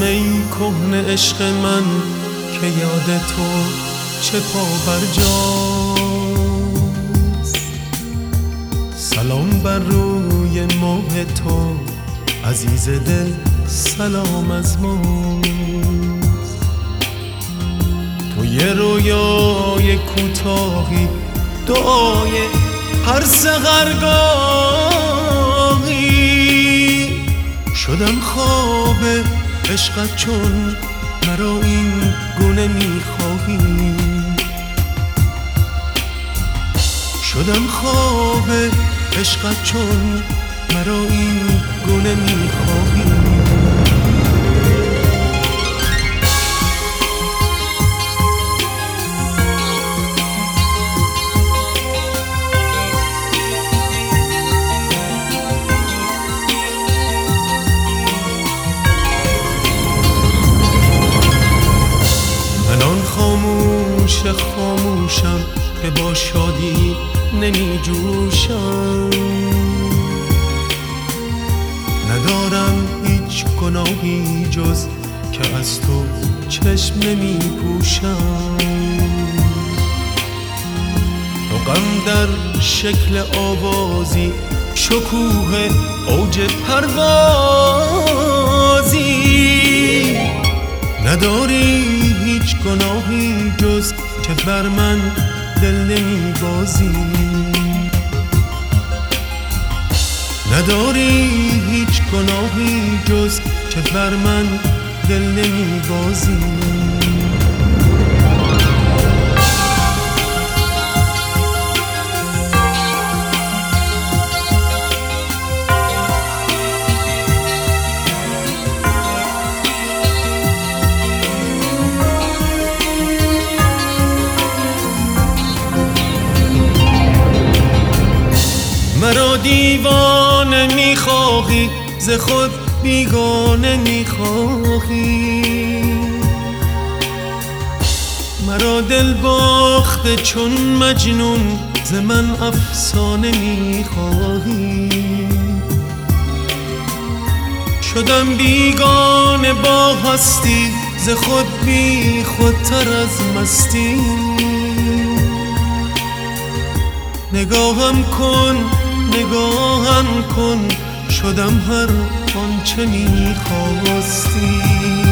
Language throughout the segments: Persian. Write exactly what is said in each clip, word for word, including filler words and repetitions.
سلام ای کهنه عشق من که یاد تو چه پا بر جاست. سلام بر روی ماه تو عزیز دل، سلام از ماست. تو یه رویای کوتاهی، دعای هر سحرگاهی، شدم خواب عشقت چون مرا این گونه میخواهی. شدم خواب عشقت چون مرا این گونه میخواهی. خاموش خاموشم که با شادی نمی جوشم. ندارم هیچ گناهی جز که از تو چشم نمی پوشم. تو غم در شکل آوازی، شکوه اوج پروازی، نداری هیچ گناهی جز که بر من دل نمی بازی. نداری هیچ گناهی جز که بر من دل نمی بازی. مرا دیوانه میخواهی، ز خود بیگانه میخواهی. مرا دل باخته چون مجنون، ز من افسانه میخواهی. شدم بیگانه با هستی، ز خود بی خودتر از مستی. نگاهم کن نگاهم کن، شدم هر آنچه میخواستی.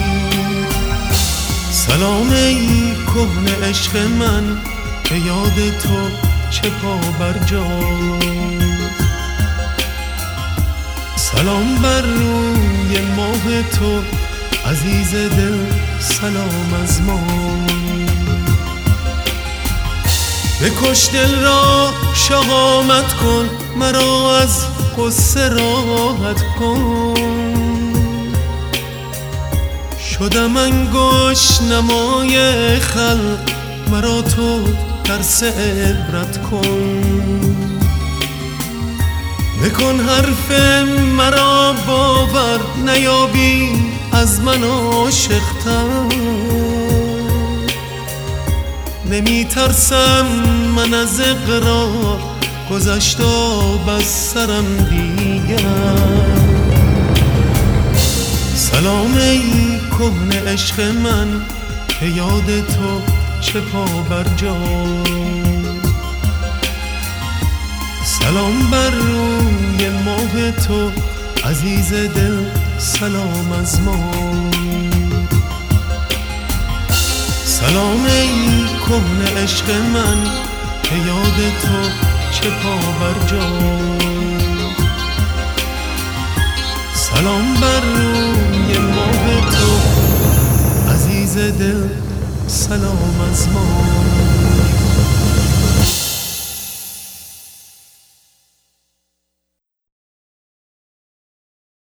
سلام ای کهنه عشق من که یاد تو چه پا بر جاست. سلام بر روی ماه تو عزیز دل، سلام از ما. بکش دل را شهامت کن، مرا از غصه راحت کن. شدم انگشت نمای خلق، مرا تو درس عبرت کن. بکن حرف مرا باور، نیابی از من عاشق‌تر. نمی ترسم من از اقرار، گذشت آب از سرم دیگر. سلام ای کهنه عشق من که یاد تو چه پا بر جاست. سلام بر روی ماه تو عزیز دل، سلام از ما. سلام ای کهنه عشق من که یاد تو چه پا بر جاست. سلام بر روی ماه تو عزیز دل، سلام از ما.